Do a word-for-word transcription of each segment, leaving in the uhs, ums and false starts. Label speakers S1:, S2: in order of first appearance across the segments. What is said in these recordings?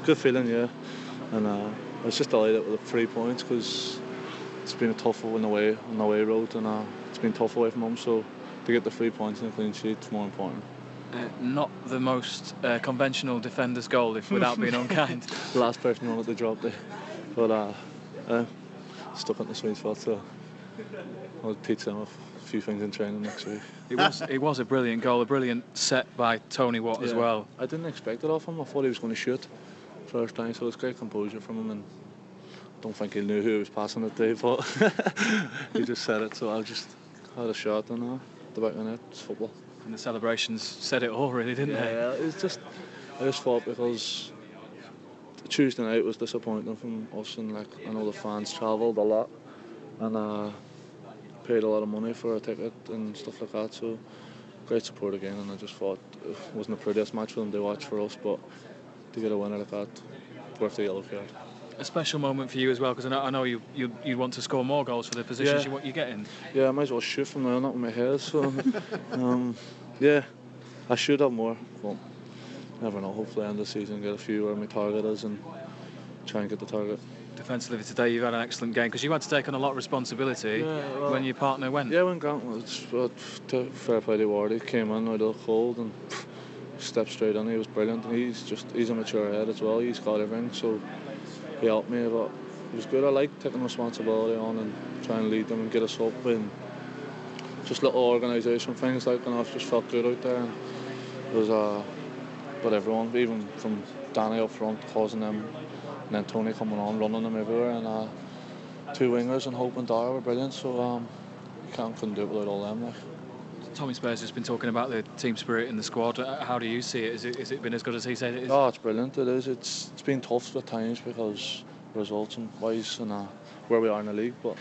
S1: good feeling, yeah. And uh, I was just delighted with the three points because it's been a tough one away on the away road, and uh, it's been tough away from home. So to get the three points and a clean sheet is more important.
S2: Uh, not the most uh, conventional defender's goal, if without being unkind.
S1: The last person wanted to drop there, but uh, uh, stuck in the sweet spot. So I'll teach them a few things in training next week.
S2: It was it was a brilliant goal, a brilliant set by Tony Watt
S1: yeah,
S2: as well.
S1: I didn't expect it off him. I thought he was going to shoot first time, so it's great composure from him, and I don't think he knew who he was passing it to, but he just said it, so I just had a shot and uh, the back of the net. It's football.
S2: And the celebrations said it all, really, didn't
S1: yeah,
S2: they?
S1: Yeah, it's just I just thought because Tuesday night was disappointing from us, and like I know the fans travelled a lot and uh, paid a lot of money for a ticket and stuff like that, so great support again, and I just thought it wasn't the prettiest match for them to watch for us, but to get a winner like that, worth the yellow card.
S2: A special moment for you as well, because I know, I know you, you you want to score more goals for the positions
S1: yeah.
S2: you want you get in.
S1: Yeah, I might as well shoot from now, not with my head. So, um, yeah, I should have more. But never know. Hopefully, end of the season, get a few where my target is and try and get the target.
S2: Defensively today, you've had an excellent game because you had to take on a lot of responsibility
S1: yeah, well,
S2: when your partner went.
S1: Yeah, when Grant was uh, to fair play to Ward, he came in out of the cold and pff, stepped straight in. He was brilliant, and he's just he's a mature head as well. He's got everything, so he helped me. But it was good. I like taking responsibility on and trying to lead them and get us up, and just little organisation things like, and I just felt good out there. And it was uh, but everyone, even from Danny up front, causing them. And then Tony coming on, running them everywhere, and uh, two wingers and Hope and Dara were brilliant. So um, you can't couldn't do it without all them. Like.
S2: Tommy Spears has been talking about the team spirit in the squad. How do you see it? Is it is it been as good as he said it is?
S1: Oh, it's brilliant. It is. It's it's been tough at times because results and wise and uh, where we are in the league, but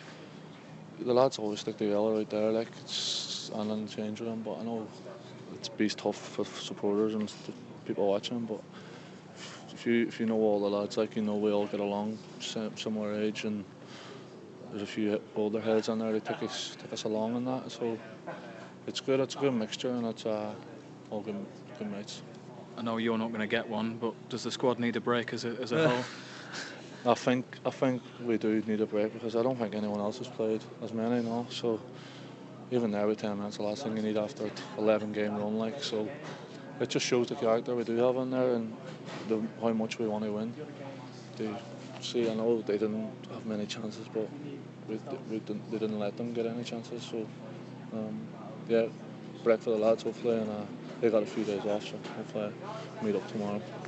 S1: the lads always stick together right there. Like it's and nothing change with them. But I know it's beast tough for supporters and people watching, but. If you if you know all the lads, like you know, we all get along, similar age, and there's a few older heads on there that take us take us along in that. So it's good. It's a good mixture, and it's uh, all good good mates.
S2: I know you're not going to get one, but does the squad need a break as a as a whole?
S1: I think I think we do need a break because I don't think anyone else has played as many now. So even there, with ten minutes, the last thing you need after an eleven game run, like so. It just shows the character we do have in there and the, how much we want to win. They, see, I know they didn't have many chances, but we, we didn't, they didn't let them get any chances. So, um, yeah, break for the lads hopefully, and uh, they got a few days off, so hopefully I meet up tomorrow.